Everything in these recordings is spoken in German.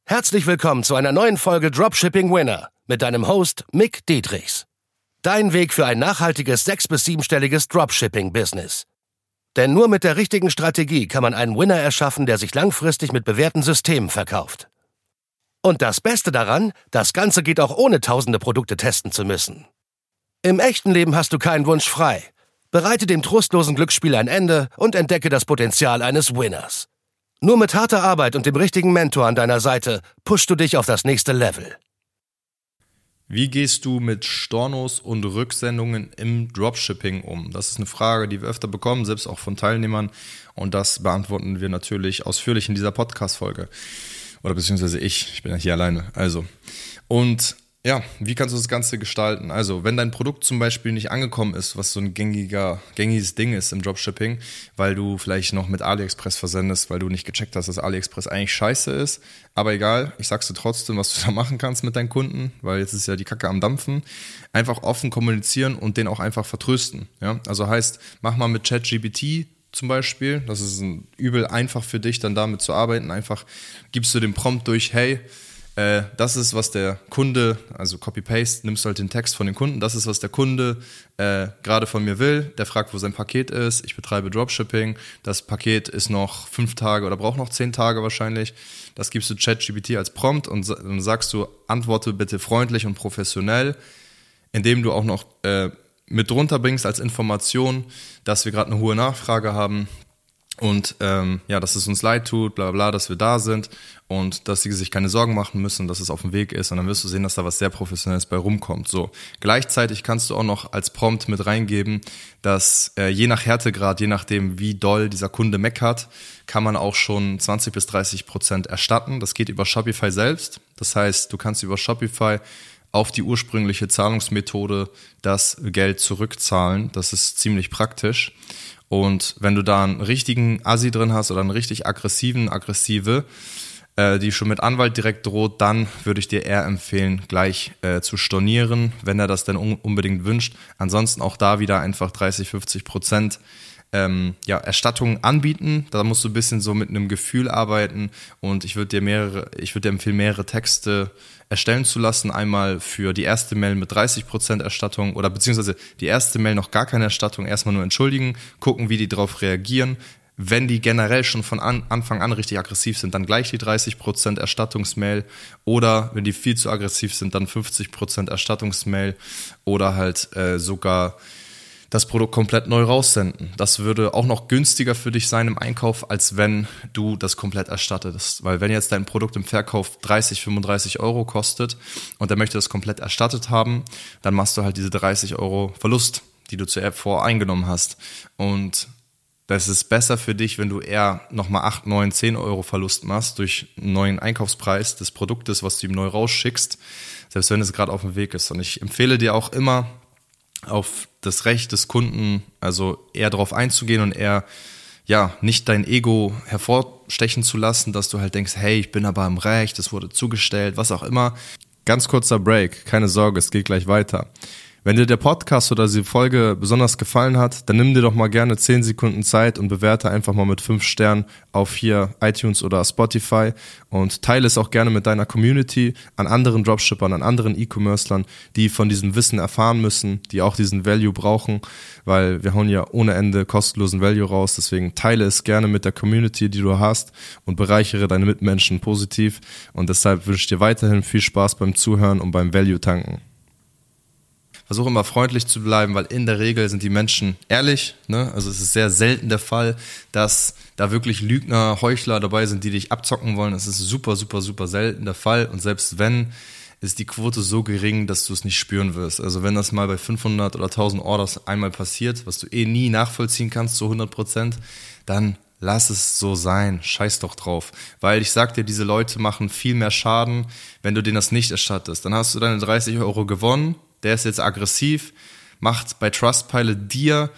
Herzlich willkommen zu einer neuen Folge Dropshipping Winner mit deinem Host Mick Dietrichs. Dein Weg für ein nachhaltiges 6- bis 7-stelliges Dropshipping-Business. Denn nur mit der richtigen Strategie kann man einen Winner erschaffen, der sich langfristig mit bewährten Systemen verkauft. Und das Beste daran, das Ganze geht auch ohne tausende Produkte testen zu müssen. Im echten Leben hast du keinen Wunsch frei. Bereite dem trostlosen Glücksspiel ein Ende und entdecke das Potenzial eines Winners. Nur mit harter Arbeit und dem richtigen Mentor an deiner Seite pushst du dich auf das nächste Level. Wie gehst du mit Stornos und Rücksendungen im Dropshipping um? Das ist eine Frage, die wir öfter bekommen, selbst auch von Teilnehmern. Und das beantworten wir natürlich ausführlich in dieser Podcast-Folge. Oder beziehungsweise ich bin ja hier alleine. Ja, wie kannst du das Ganze gestalten? Also, wenn dein Produkt zum Beispiel nicht angekommen ist, was so ein gängiges Ding ist im Dropshipping, weil du vielleicht noch mit AliExpress versendest, weil du nicht gecheckt hast, dass AliExpress eigentlich scheiße ist, aber egal, ich sag's dir trotzdem, was du da machen kannst mit deinen Kunden, weil jetzt ist ja die Kacke am Dampfen, einfach offen kommunizieren und den auch einfach vertrösten. Ja? Also heißt, mach mal mit ChatGPT zum Beispiel, das ist übel einfach für dich, dann damit zu arbeiten, einfach gibst du den Prompt durch, hey, das ist, was der Kunde, also Copy-Paste, nimmst halt den Text von dem Kunden, das ist, was der Kunde gerade von mir will. Der fragt, wo sein Paket ist. Ich betreibe Dropshipping. Das Paket ist noch 5 Tage oder braucht noch 10 Tage wahrscheinlich. Das gibst du ChatGPT als Prompt und dann sagst du, antworte bitte freundlich und professionell, indem du auch noch mit drunter bringst als Information, dass wir gerade eine hohe Nachfrage haben. Und dass es uns leid tut, bla bla, dass wir da sind und dass sie sich keine Sorgen machen müssen, dass es auf dem Weg ist. Und dann wirst du sehen, dass da was sehr Professionelles bei rumkommt. So, gleichzeitig kannst du auch noch als Prompt mit reingeben, dass je nach Härtegrad, je nachdem wie doll dieser Kunde meckert, kann man auch schon 20-30% erstatten. Das geht über Shopify selbst. Das heißt, du kannst über Shopify auf die ursprüngliche Zahlungsmethode das Geld zurückzahlen. Das ist ziemlich praktisch. Und wenn du da einen richtigen Assi drin hast oder einen richtig aggressive, die schon mit Anwalt direkt droht, dann würde ich dir eher empfehlen, gleich zu stornieren, wenn er das denn unbedingt wünscht. Ansonsten auch da wieder einfach 30-50% Erstattung anbieten. Da musst du ein bisschen so mit einem Gefühl arbeiten und ich würde dir empfehlen, mehrere Texte erstellen zu lassen. Einmal für die erste Mail mit 30% Erstattung oder beziehungsweise die erste Mail noch gar keine Erstattung, erstmal nur entschuldigen, gucken, wie die darauf reagieren. Wenn die generell schon von Anfang an richtig aggressiv sind, dann gleich die 30% Erstattungsmail oder wenn die viel zu aggressiv sind, dann 50% Erstattungsmail oder halt sogar das Produkt komplett neu raussenden. Das würde auch noch günstiger für dich sein im Einkauf, als wenn du das komplett erstattetest. Weil wenn jetzt dein Produkt im Verkauf 30-35 Euro kostet und der möchte das komplett erstattet haben, dann machst du halt diese 30 Euro Verlust, die du zuvor eingenommen hast. Und das ist besser für dich, wenn du eher nochmal 8, 9, 10 Euro Verlust machst durch einen neuen Einkaufspreis des Produktes, was du ihm neu rausschickst, selbst wenn es gerade auf dem Weg ist. Und ich empfehle dir auch immer, auf das Recht des Kunden, also eher darauf einzugehen und eher nicht dein Ego hervorstechen zu lassen, dass du halt denkst, hey, ich bin aber im Recht, es wurde zugestellt, was auch immer. Ganz kurzer Break, keine Sorge, es geht gleich weiter. Wenn dir der Podcast oder die Folge besonders gefallen hat, dann nimm dir doch mal gerne 10 Sekunden Zeit und bewerte einfach mal mit 5 Sternen auf hier iTunes oder Spotify und teile es auch gerne mit deiner Community an anderen Dropshippern, an anderen E-Commercern, die von diesem Wissen erfahren müssen, die auch diesen Value brauchen, weil wir hauen ja ohne Ende kostenlosen Value raus, deswegen teile es gerne mit der Community, die du hast und bereichere deine Mitmenschen positiv und deshalb wünsche ich dir weiterhin viel Spaß beim Zuhören und beim Value tanken. Versuche immer freundlich zu bleiben, weil in der Regel sind die Menschen ehrlich, ne? Also es ist sehr selten der Fall, dass da wirklich Lügner, Heuchler dabei sind, die dich abzocken wollen. Es ist super, super, super selten der Fall und selbst wenn, ist die Quote so gering, dass du es nicht spüren wirst. Also wenn das mal bei 500 oder 1000 Orders einmal passiert, was du nie nachvollziehen kannst zu 100%, dann lass es so sein, scheiß doch drauf. Weil ich sag dir, diese Leute machen viel mehr Schaden, wenn du denen das nicht erstattest. Dann hast du deine 30 Euro gewonnen, der ist jetzt aggressiv, macht bei Trustpilot dir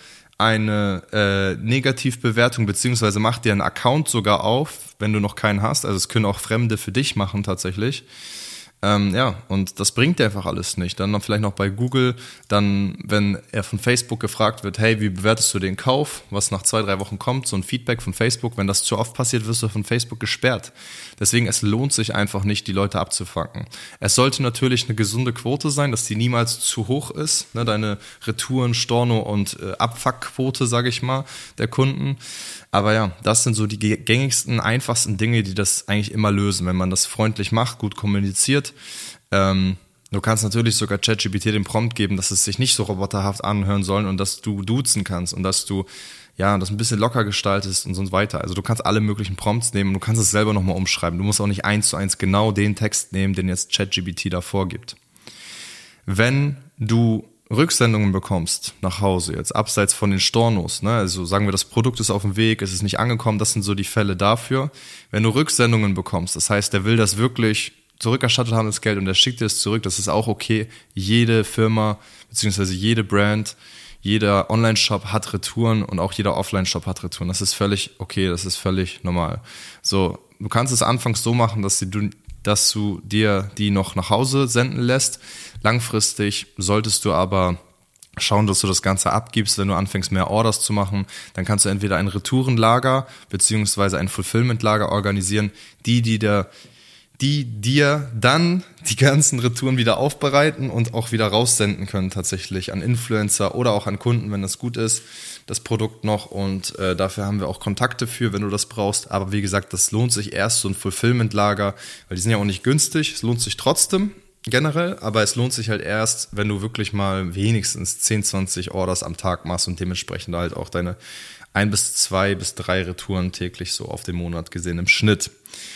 eine Negativbewertung, beziehungsweise macht dir einen Account sogar auf, wenn du noch keinen hast. Also es können auch Fremde für dich machen tatsächlich. Und das bringt dir einfach alles nicht. Dann noch vielleicht noch bei Google, dann, wenn er von Facebook gefragt wird, hey, wie bewertest du den Kauf, was nach 2-3 Wochen kommt, so ein Feedback von Facebook, wenn das zu oft passiert, wirst du von Facebook gesperrt. Deswegen, es lohnt sich einfach nicht, die Leute abzufangen. Es sollte natürlich eine gesunde Quote sein, dass die niemals zu hoch ist, ne, deine Retouren, Storno und Abfuckquote, sage ich mal, der Kunden. Aber ja, das sind so die gängigsten, einfachsten Dinge, die das eigentlich immer lösen, wenn man das freundlich macht, gut kommuniziert. Du kannst natürlich sogar ChatGPT den Prompt geben, dass es sich nicht so roboterhaft anhören soll und dass du duzen kannst und dass du das ein bisschen locker gestaltest und so weiter. Also du kannst alle möglichen Prompts nehmen und du kannst es selber nochmal umschreiben. Du musst auch nicht 1:1 genau den Text nehmen, den jetzt ChatGPT da vorgibt. Wenn du Rücksendungen bekommst nach Hause, jetzt abseits von den Stornos, ne? Also sagen wir, das Produkt ist auf dem Weg, es ist nicht angekommen, das sind so die Fälle dafür. Wenn du Rücksendungen bekommst, das heißt, der will das wirklich zurückerstattet haben, das Geld, und der schickt dir es zurück, das ist auch okay. Jede Firma, beziehungsweise jede Brand, jeder Online-Shop hat Retouren und auch jeder Offline-Shop hat Retouren. Das ist völlig okay, das ist völlig normal. So, du kannst es anfangs so machen, dass du dir die noch nach Hause senden lässt. Langfristig solltest du aber schauen, dass du das Ganze abgibst. Wenn du anfängst, mehr Orders zu machen, dann kannst du entweder ein Retourenlager beziehungsweise ein Fulfillment-Lager organisieren, die dir dann die ganzen Retouren wieder aufbereiten und auch wieder raussenden können tatsächlich an Influencer oder auch an Kunden, wenn das gut ist, das Produkt noch, und dafür haben wir auch Kontakte für, wenn du das brauchst. Aber wie gesagt, das lohnt sich erst, so ein Fulfillment-Lager, weil die sind ja auch nicht günstig, es lohnt sich trotzdem generell, aber es lohnt sich halt erst, wenn du wirklich mal wenigstens 10-20 Orders am Tag machst und dementsprechend halt auch deine 1 bis 2 bis 3 Retouren täglich so auf den Monat gesehen im Schnitt.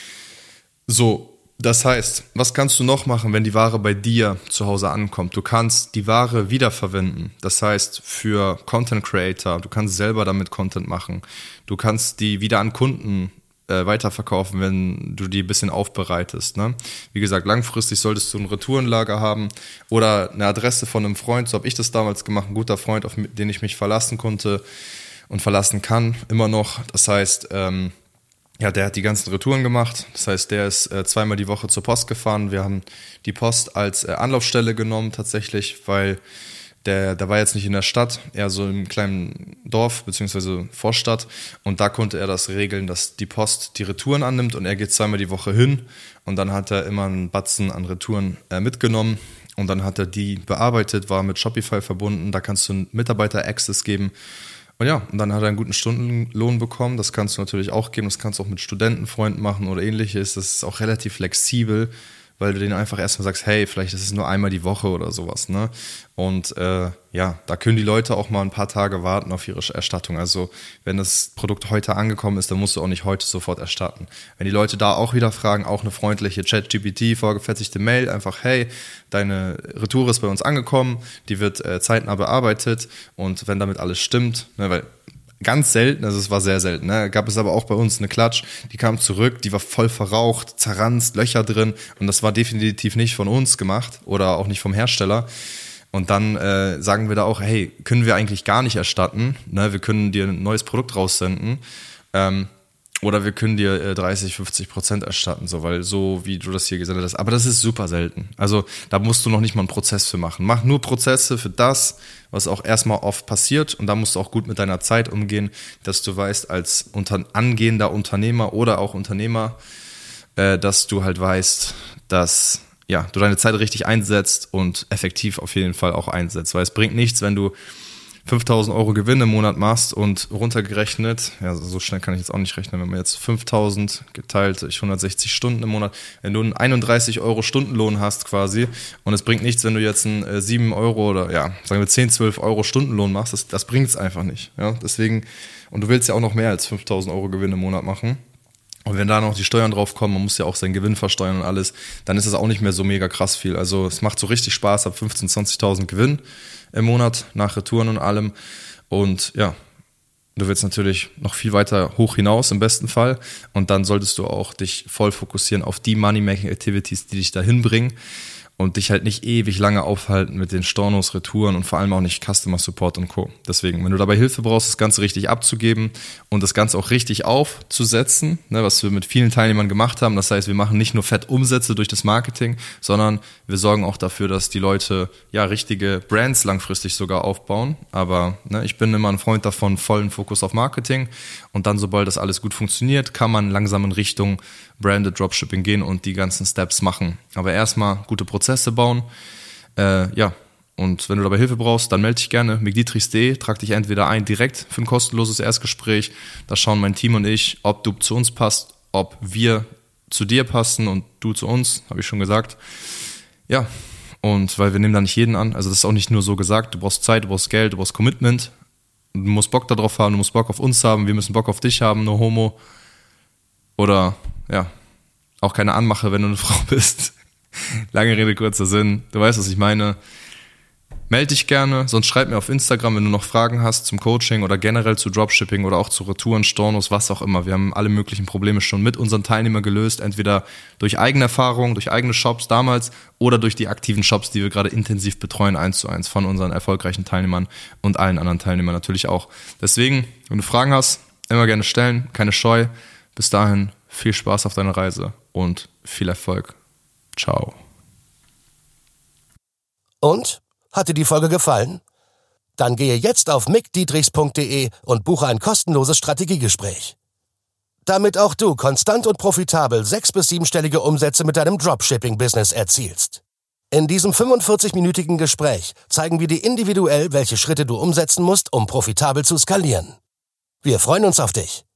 So, das heißt, was kannst du noch machen, wenn die Ware bei dir zu Hause ankommt? Du kannst die Ware wiederverwenden. Das heißt, für Content Creator, du kannst selber damit Content machen. Du kannst die wieder an Kunden weiterverkaufen, wenn du die ein bisschen aufbereitest. Ne? Wie gesagt, langfristig solltest du ein Retourenlager haben oder eine Adresse von einem Freund. So habe ich das damals gemacht, ein guter Freund, auf den ich mich verlassen konnte und verlassen kann, immer noch. Das heißt, der hat die ganzen Retouren gemacht. Das heißt, der ist 2-mal die Woche zur Post gefahren. Wir haben die Post als Anlaufstelle genommen tatsächlich, weil der war jetzt nicht in der Stadt, eher so im kleinen Dorf bzw. Vorstadt. Und da konnte er das regeln, dass die Post die Retouren annimmt und er geht 2-mal die Woche hin. Und dann hat er immer einen Batzen an Retouren mitgenommen. Und dann hat er die bearbeitet, war mit Shopify verbunden. Da kannst du einen Mitarbeiter-Access geben. Und dann hat er einen guten Stundenlohn bekommen. Das kannst du natürlich auch geben. Das kannst du auch mit Studentenfreunden machen oder ähnliches. Das ist auch relativ flexibel, weil du denen einfach erstmal sagst, hey, vielleicht ist es nur 1-mal die Woche oder sowas, ne? Und da können die Leute auch mal ein paar Tage warten auf ihre Erstattung. Also wenn das Produkt heute angekommen ist, dann musst du auch nicht heute sofort erstatten. Wenn die Leute da auch wieder fragen, auch eine freundliche ChatGPT vorgefertigte Mail, einfach, hey, deine Retour ist bei uns angekommen, die wird zeitnah bearbeitet, und wenn damit alles stimmt, ne, weil ganz selten, also es war sehr selten, ne? Gab es aber auch bei uns eine Klatsch, die kam zurück, die war voll verraucht, zerranzt, Löcher drin, und das war definitiv nicht von uns gemacht oder auch nicht vom Hersteller. Und dann sagen wir da auch, hey, können wir eigentlich gar nicht erstatten, ne? Wir können dir ein neues Produkt raussenden, oder wir können dir 30-50% erstatten, so, weil so wie du das hier gesendet hast. Aber das ist super selten. Also da musst du noch nicht mal einen Prozess für machen. Mach nur Prozesse für das, was auch erstmal oft passiert. Und da musst du auch gut mit deiner Zeit umgehen, dass du weißt, als angehender Unternehmer oder auch Unternehmer, dass du halt weißt, dass du deine Zeit richtig einsetzt und effektiv auf jeden Fall auch einsetzt. Weil es bringt nichts, wenn du 5.000 € Gewinn im Monat machst und runtergerechnet, so schnell kann ich jetzt auch nicht rechnen, wenn man jetzt 5.000 geteilt durch 160 Stunden im Monat, wenn du einen 31 € Stundenlohn hast quasi, und es bringt nichts, wenn du jetzt einen 7 Euro oder sagen wir 10, 12 € Stundenlohn machst, das bringt es einfach nicht. Ja? Deswegen, und du willst ja auch noch mehr als 5.000 € Gewinn im Monat machen. Und wenn da noch die Steuern drauf kommen, man muss ja auch seinen Gewinn versteuern und alles, dann ist es auch nicht mehr so mega krass viel. Also es macht so richtig Spaß ab 15.000, 20.000 Gewinn im Monat nach Retouren und allem. Und du willst natürlich noch viel weiter hoch hinaus im besten Fall. Und dann solltest du auch dich voll fokussieren auf die Money-Making-Activities, die dich dahin bringen. und dich halt nicht ewig lange aufhalten mit den Stornos, Retouren und vor allem auch nicht Customer Support und Co. Deswegen, wenn du dabei Hilfe brauchst, das Ganze richtig abzugeben und das Ganze auch richtig aufzusetzen, ne, was wir mit vielen Teilnehmern gemacht haben, das heißt, wir machen nicht nur fett Umsätze durch das Marketing, sondern wir sorgen auch dafür, dass die Leute ja richtige Brands langfristig sogar aufbauen. Aber ne, ich bin immer ein Freund davon, vollen Fokus auf Marketing, und dann, sobald das alles gut funktioniert, kann man langsam in Richtung Branded Dropshipping gehen und die ganzen Steps machen. Aber erstmal gute Prozesse bauen. Und wenn du dabei Hilfe brauchst, dann melde dich gerne. micdietrichs.de, trag dich entweder ein direkt für ein kostenloses Erstgespräch. Da schauen mein Team und ich, ob du zu uns passt, ob wir zu dir passen und du zu uns, habe ich schon gesagt. Ja, und weil wir nehmen da nicht jeden an. Also das ist auch nicht nur so gesagt. Du brauchst Zeit, du brauchst Geld, du brauchst Commitment. Du musst Bock darauf haben, du musst Bock auf uns haben, wir müssen Bock auf dich haben, no homo. Oder, ja, auch keine Anmache, wenn du eine Frau bist. Lange Rede, kurzer Sinn. Du weißt, was ich meine. Meld dich gerne, sonst schreib mir auf Instagram, wenn du noch Fragen hast zum Coaching oder generell zu Dropshipping oder auch zu Retouren, Stornos, was auch immer. Wir haben alle möglichen Probleme schon mit unseren Teilnehmern gelöst, entweder durch eigene Erfahrungen, durch eigene Shops damals oder durch die aktiven Shops, die wir gerade intensiv betreuen, 1:1 von unseren erfolgreichen Teilnehmern und allen anderen Teilnehmern natürlich auch. Deswegen, wenn du Fragen hast, immer gerne stellen, keine Scheu. Bis dahin, viel Spaß auf deiner Reise und viel Erfolg. Ciao. Und? Hat dir die Folge gefallen? Dann gehe jetzt auf micdietrichs.de und buche ein kostenloses Strategiegespräch. Damit auch du konstant und profitabel 6- bis 7-stellige Umsätze mit deinem Dropshipping-Business erzielst. In diesem 45-minütigen Gespräch zeigen wir dir individuell, welche Schritte du umsetzen musst, um profitabel zu skalieren. Wir freuen uns auf dich.